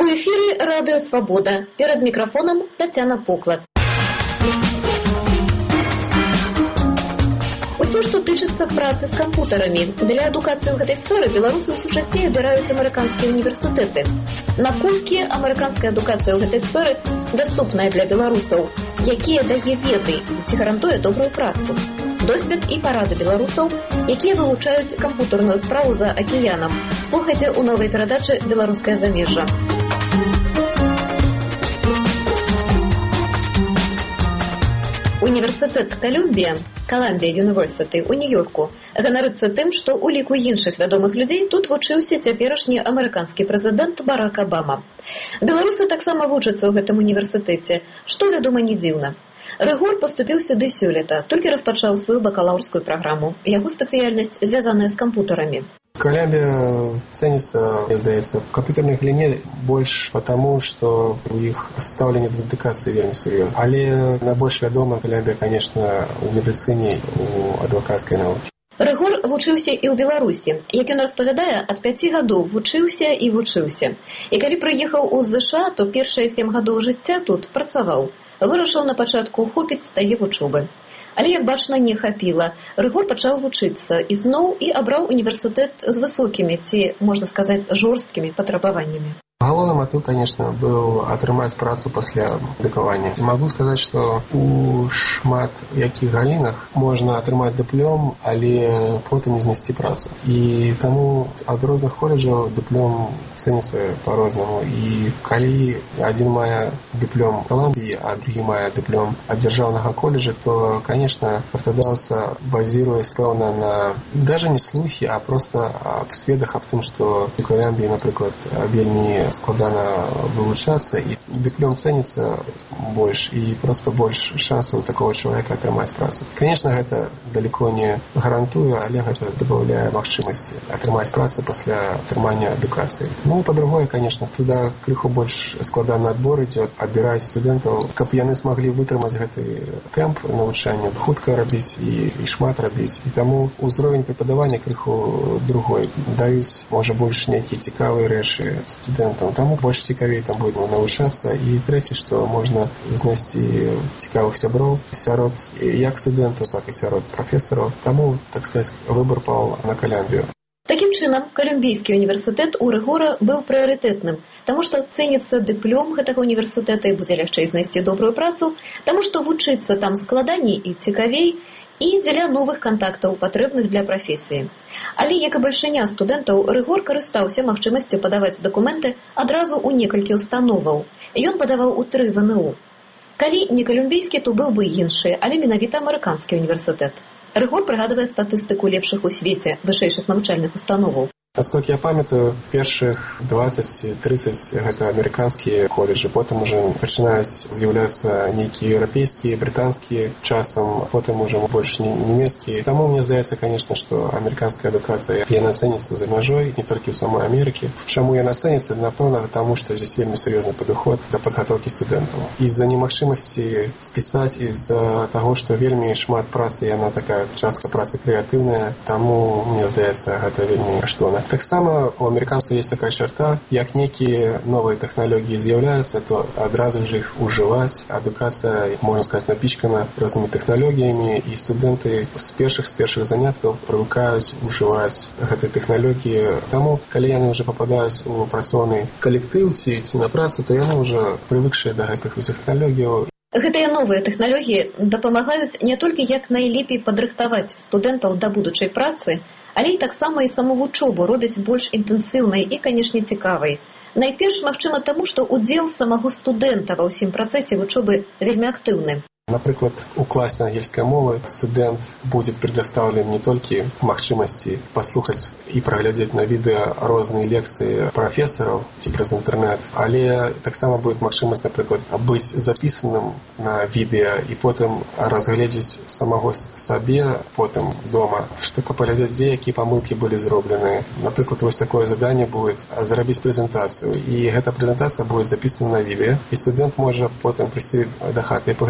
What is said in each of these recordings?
эфіры радыё «Свабода». Перад мікрафонам Тацяна Поклад. Усё, што тычыцца працы з кампутарамі. Для адукацыі ў гэтай сферы беларусы ўсё часцей абіраюць амерыканскія універсітэты. Наколькі амерыканская адукацыя ў гэтай сферы даступная для беларусаў? Якія дае веды ці гарантуе добрую працу? Досвед і парады беларусаў, якія вывучаюць кампутарную справу за акіянам. Слухайце ў новай перадачы «Беларускае замежжа». Універсітэт Колумбія, Columbia University у Нью-Йорку, ганарыцца тым, што ў ліку іншых вядомых людзей тут вучыўся цяперашні амерыканскі прэзідэнт Барак Абама. Беларусы таксама вучацца ў гэтым універсітэце, што, вядома, не дзіўна. Рыгор паступіў сюды сёлета, толькі распачаў сваю бакалаўрскую праграму. Яго спецыяльнасць звязаная з кампутарамі. Колумбия ценится, мне здаецца, в компьютерной галіне больш потому, что у іх стаўленне да адукацыі вельмі сур'ёзна. Але найбольш вядома Колумбия, конечно, у медыцыне, у адвакацкай навукі. Рыгор вучыўся і ў Беларусі. Як ён распавядае, ад 5 гадоў вучыўся і вучыўся. І калі прыехаў у ЗША, то першыя 7 гадоў жыцця тут працаваў. Вырашыў на пачатку хопіць тае вучобы. Але, як бачна, не хапіла. Рыгор пачаў вучыцца ізноў і абраў універсітэт з высокімі ці, можна сказаць, жорсткімі патрабаваннямі. Галоўны матыў, конечно, быў атрымаць працу пасля адукавання. Магу сказаць, што у шмат якіх галінах можна атрымаць дыплом, але потым не знайсці працу. І таму ад розных коледжаў дыплом цэніцца па-рознаму. І калі адзін мае дыплом Колумбіі, а другі мае дыплом ад дзяржаўнага коледжа, то, конечно, працадаўца базіруецца пэўна на даже не слухі, а проста аб сведах аб тым, што у Колумбіі, напрыклад, вельмі складана вывучацца, і дыплом цэніцца больш, і проста больш шансаў такого чалавека атрымаць працу. Конечно, гэта далеко не гарантуе, але гэта дабаўляе магчымасці атрымаць працу пасля атрымання адукацыі. Ну, па-другое, конечно, туда крыху больш складаны адбор ідзе, адбіраюць студэнтаў, каб яны смаглі вытрымаць гэты тэмп навучання, хутка рабіць і шмат рабіць. І таму ўзровень препадавання крыху другой. Даюць, можа, больш нейкія цікавыя рэчы студэнтам. Таму больш цікавей там будзе навучацца. І трэці, што можна знайсці цікавых сяброў сярод як студэнтаў, так і сярод прафесараў. Таму, так сказаць, выбар паў на Колумбію. Такім чынам, Колумбійскі універсітэт у Рыгора быў прыярытэтным, таму што цэніцца дыплом гэтага універсітэта і будзе лягчэй знайсці добрую працу, таму што вучыцца там складаней і цікавей, і дзеля новых кантактаў, патрэбных для прафесіі. Але, як і бальшыня студэнтаў, Рыгор карыстаўся магчымасцю падаваць дакументы адразу ў некалькі установаў. Ён падаваў у 3 ВНУ. Калі не Колумбійскі, то быў бы іншы, але менавіта амерыканскі універсітэт. Рыгор прыгадвае статыстыку лепшых у свеце вышэйшых навучальных установаў. Насколько я памятаю, першых 20-30 гэта амерыканскія коледжы, потым уже пачынаюць з'яўляцца нейкія еўрапейскія, брытанскія, часам потым уже больш нямецкія. Таму мне здаецца, конечно, што амерыканская адукацыя яна цэніцца за мяжой, не толькі ў самой Амерыкі. Чаму яна цэніцца? Напэўна, таму што здесь вельмі сур'ёзны падыход да падгатоўкі студэнтаў. З-за немагчымасці спісаць, з-за таго, што вельмі шмат працы, яна такая частка працы крэатыўная, таму мне здаецца, гэта вельмі каштоўна. Таксама у амерыканцаў есть такая чарта, як нейкія новыя тэхналогіі з'яўляюцца, то адразу ж іх ужываць. Адукацыя, можна сказаць, напічкана рознымі тэхналогіямі, і студэнты з першых заняткаў прывыкаюць ужываць гэтыя тэхналогіі. Таму, калі яны ўжо пападаюць у працоўны калектыў ці на працу, то яны ўжо прывыкшыя да гэтых усіх тэхналогіяў. Гэтыя новыя тэхналогіі дапамагаюць не толькі як найлепей падрыхтаваць студэнтаў да будучай працы, але і таксама і саму вучобу робяць больш інтэнсіўнай і, канешне, цікавай. Найперш, магчыма, таму, што ўдзел самого студэнта ва ўсім працэсе вучобы вельмі актыўны. Напрыклад, у класе ангельскай мовы студэнт будзе прадастаўлен не толькі магчымасці паслухаць і праглядзець на відэа розныя лекцыі прафесараў ці праз інтэрнэт, але таксама будзе магчымасць, напрыклад, быць запісаным на відэа і потым разгледзець самого сабе потым дома, што паглядзець, дзе якія памылкі былі зроблены. Напрыклад, вось такое заданне будзе зрабіць прэзентацыю, і гэта прэзентацыя будзе запісана на відэа, і студэнт можа потым прыйсці да хаты і паглядзець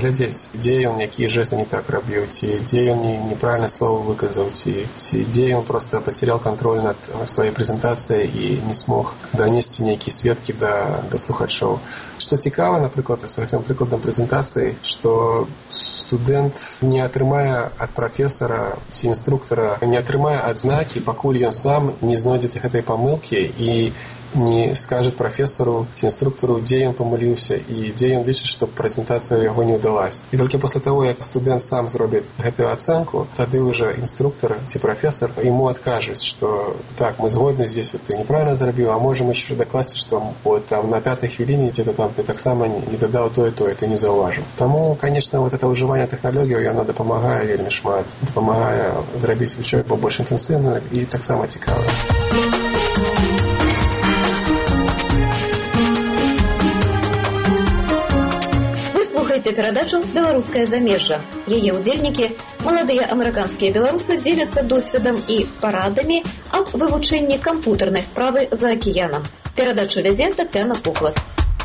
дзе ён якія жесты не так рабіў, ці дзе ён неправільна слова выказаў, ці дзе ён просто потерял контроль над сваёй прэзентацыяй і не смог данесці нейкія сведкі да слухачоў. Што цікава, напрыклад, з гэтым прыкладам прэзентацыі, што студэнт не атрымае ад прафесара ці інструктара, не атрымае адзнакі, пакуль ён сам не знойдзе гэтай памылкі і не скажет прафесару ці інструктару, дзе ён памыліўся і дзе ён лічыць, што прэзентацыя яго не ўдалась. І толькі пасля таго, як студэнт сам зробіць гэтую ацэнку, тады ўжо інструктар ці прафесар ему адкажуць, што так, мы згодны, здесь вот ты неправильно зрабіў, а можем еще докласці, што вот там на 5-й хвіліне где-то там ты таксама не дадаў тое, ты не заўважыў. Таму, конечно, вот это ўжыванне тэхналогіяў, яно дапамагае вельмі шмат, дапамагае зрабіць вучобу больш інтэнсіўную і таксама цікавую. Слухайте перадачу «Беларускае замежжа». Яе ўдзельнікі, маладыя амерыканскія беларусы, дзеляцца досведам і парадамі аб вывучэнні кампутарнай справы за акіянам. Перадачу вядзе Тацяна Пуклад.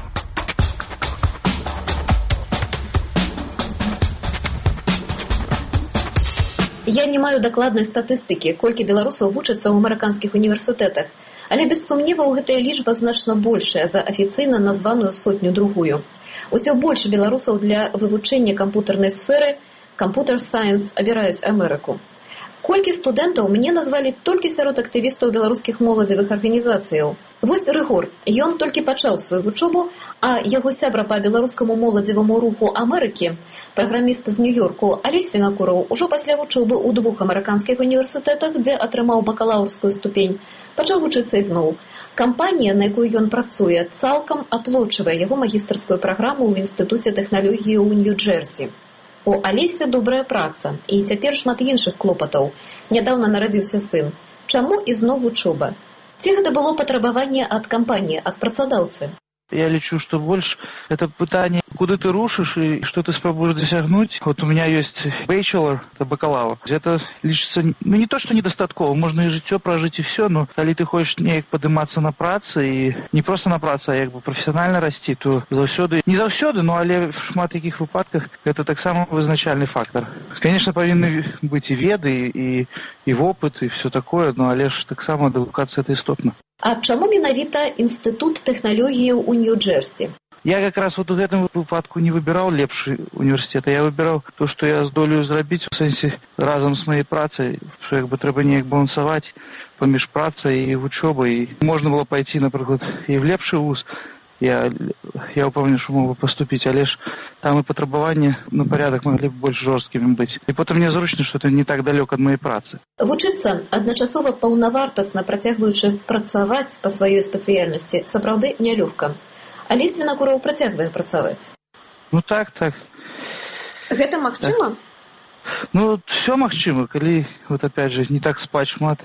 Я не маю дакладнай статыстыкі, колькі беларусаў вучацца ў амерыканскіх універсітэтах, але без сумневаў гэтая лічба значна большая за афіцыйна названую 100-другую. Усё больш беларусаў для вывучэння кампутарнай сферы, Computer Science, абіраюць Амерыку. Колькі студэнтаў мне назвалі толькі сярод актывістаў беларускіх моладзевых арганізацыяў. Вось Рыгор, ён толькі пачаў сваю вучобу, а яго сябра па беларускаму моладзеваму руху Амерыкі, праграміст з Нью-Йорку Алесь Вінакураў, ужо пасля вучобы ў 2 амерыканскіх універсітэтах, дзе атрымаў бакалаўрскую ступень, пачаў вучыцца ізноў. Кампанія, на якую ён працуе, цалкам аплочвае яго магістарскую праграму ў Інстытуце тэхналогіі ў Нью-Джэрсі. У Алеся добрая праца, і цяпер шмат іншых клопатаў. Нядаўна нарадзіўся сын. Чаму ізноў вучоба? Ці гэта было патрабаванне ад кампаніі, ад працадаўцы? Я лечу, что больше это пытание, куда ты рушишь и что ты спробуешь досягнуть. Вот у меня есть bachelor, это бакалавр. Это лічыцца, не то, что недостатково, можно и жыццё прожить и все, но калі ты хочешь неяк падымацца на працы, и не просто на працы, а як бы профессионально расти, то заўсёды, не заўсёды, но але в шмат якіх выпадках это таксама вызначальны фактор. Конечно, павінны быць и веды, и опыт, и все такое, но але ж таксама адукацыя это істотна. А чаму менавіта Інстытут тэхналогіяў у Нью-Джэрсі? Я как раз вот в этом выпадку не выбирал лепший университет, а я выбирал то, что я здолею зрабіць, в сэнсе разом с моей працай, что як бы трэба неяк балансаваць паміж працай і вучобай. Можна было пойти, напрыклад, і в лепшы вуз. Я упэўнены, што мог бы паступіць, але ж там і патрабаванні на парядак маглі б больш жорсткімі быць. І потым мне зручна, што это не так далёк ад маёй працы. Вучыцца адначасова паўнавартасна, працягваючы працаваць па сваёй спецыяльнасці, сапраўды нялёгка. Алесь Вінакураў працягвае працаваць. Ну так. Гэта магчыма? Так. Ну, все магчыма, калі, вот опять же, не так спаць шмат,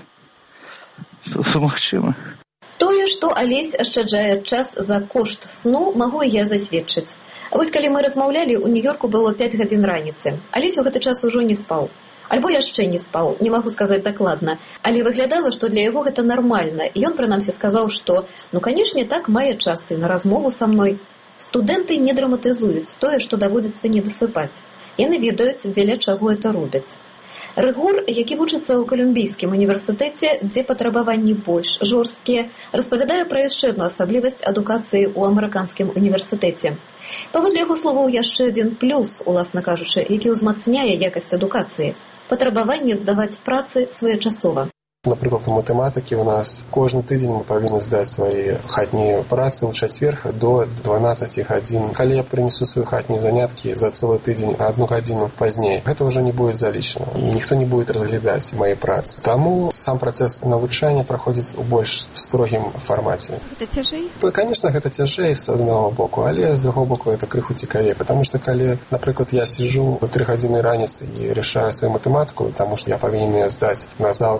то все магчыма. Тое, што Алесь ашчаджае час за кошт сну, магу і я засведчыць. А вось калі мы размаўлялі, у Нью-Йорку было 5 гадзін раніцы. Алесь у гэты час ужо не спаў. Альбо яшчэ не спаў, не магу сказаць дакладна. Але выглядала, што для яго гэта нармальна. І ён, прынамсі, сказаў, што, канешне, так мае час і на размову са мной. Студэнты не драматызуюць тое, што даводзіцца не дасыпаць. Яны ведаюць, дзеля чаго это робяць. Рыгор, які вучыцца ў Калумбійскім універсітэце, дзе патрабаванні больш жорсткія, распавядае пра яшчэ адну асаблівасць адукацыі ў амерыканскім універсітэце. Паводле яго словаў, яшчэ адзін плюс, уласна кажучы, які ўзмацняе якасць адукацыі – патрабаванне здаваць працы своечасова. Напрыклад, у матэматыкі у нас кожны тыдзень мы павінны здаць свае хатнія працы ў чацвер до 12 гадзін. Калі я прынесу свае хатнія заняткі за цэлы тыдзень 1 гадзіну пазней, гэта ўжо не будзе залічана, і ніхто не будзе разглядаць мае працы. Таму сам працэс навучання праходзіць у больш строгім фармаце. Гэта цяжэй? Конечно, гэта цяжэй з аднаго боку, але з другого боку это крыху цікавей, потому что калі, напрыклад, я сижу 3 гадзіны раніцы і рашаю сваю матэматыку, таму што я павінен яе здаць на заўтра, не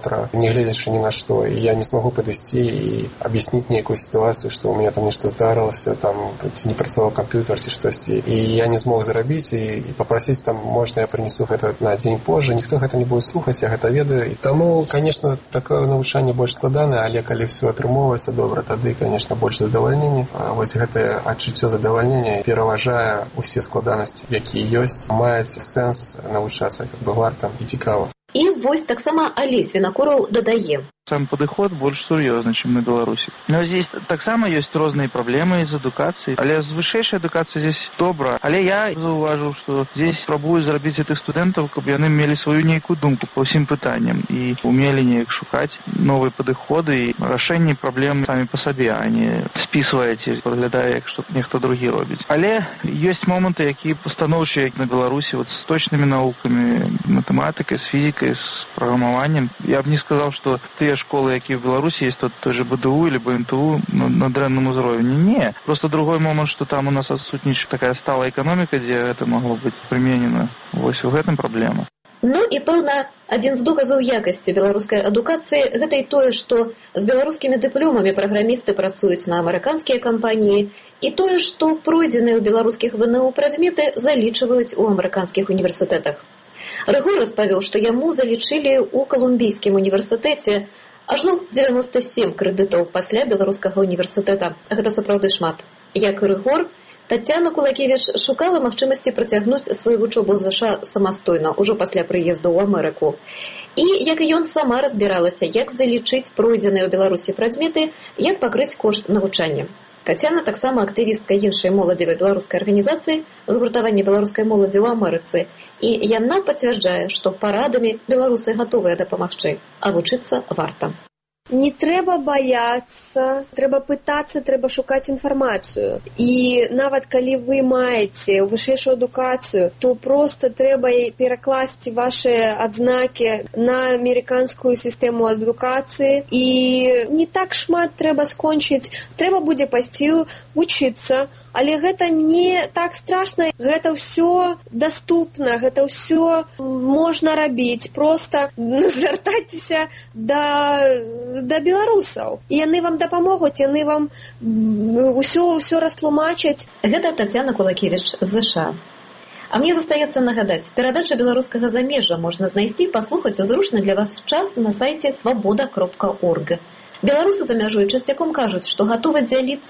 нягледзячы ні на што, і я не смогу падысці і аб'ясніць нейкую сітуацыю, што ў мяне там нешта здарылася, там ці не працаваў камп'ютар ці штосьці, і я не змог зрабіць і папрасіць там, можна я прынесу гэта на дзень позже, ніхто гэта не будзе слухаць, я гэта ведаю. І таму, конечно, такое навучанне больш складанае, але калі все атрымоўваецца добра, тады, конечно, больш задавальнення. А вось гэтае адчуццё задавальнення пераважае усе складанасці, якія ёсць, маюць сэнс навучацца, как бы варта і цікава. І вось таксама Алесь Вінакураў дадае. Сам падыход больш сур'ёзны, чым на Беларусі. Но здесь таксама ёсць розныя праблемы з адукацыяй, але з вышэйшай адукацыяй здесь добра. Але я заўважыў, што здесь спрабую зрабіць гэтых студэнтаў, каб яны мелі сваю нейкую думку па ўсім пытанням і умелі неяк шукаць новыя падыходы і рашэнне праблем самі па сабе, а не спісваеце, праглядае, як што нехто другі робіць. Але ёсць моманты, якія пастаноўчыя, як на Беларусі, вот з точнымі наукамі, матэматыкай, з фізікай, з праграмаваннем. Я б не сказаў, што тыя школы, якія в Беларусі есть, той же БДУ или БНТУ на дрэнным узроўні. Не. Просто другой момент, что там у нас адсутнічае такая сталая эканоміка, дзе гэта магло быць прыменена. Вось у гэтым праблема. Ну і, пэўна, адзін з доказаў якасці беларускай адукацыі гэта і тое, што з беларускімі дыпломамі праграмісты працуюць на амерыканскія кампаніі, і тое, што пройдзеныя ў беларускіх ВНУ прадметы залічваюць у амерыканскіх універсітэтах. Рыгор распавёў, што яму залічылі ў Калумбійскім універсітэце ажно 97 крэдытаў пасля беларускага універсітэта. Гэта сапраўды шмат. Як і Рыгор, Тацяна Кулакевіч шукала магчымасці працягнуць сваю вучобу з ЗША самастойна, ужо пасля прыезду ў Амерыку. І, як і ён, сама разбіралася, як залічыць пройдзеныя ў Беларусі прадметы, як пакрыць кошт навучання. Тацяна таксама актывістка іншай моладзевай беларускай арганізацыі згуртавання беларускай моладзі ў Амерыцы. І яна пацвярджае, што парадамі беларусы гатовыя дапамагчы, а вучыцца варта. Не трэба баяцца, трэба пытацца, трэба шукаць інфармацыю. І нават калі вы маеце вышэйшую адукацыю, то проста трэба перакласці ваши адзнакі на амерыканскую сістэму адукацыі. І не так шмат трэба скончыць, трэба будзе пайсці вучыцца. Але гэта не так страшна, гэта ўсё даступна, гэта ўсё можна рабіць. Проста звяртайцеся да беларусаў. І яны вам дапамогуць, яны вам ўсё растлумачаць. Гэта Тацяна Кулакевіч з ЗША. А мне застаецца нагадаць, перадача беларускага замежжа можна знайсці, паслухаць зручны для вас час на сайце свабода.орг. Беларусы за мяжой часцяком кажуць, што гатовы дзяліцца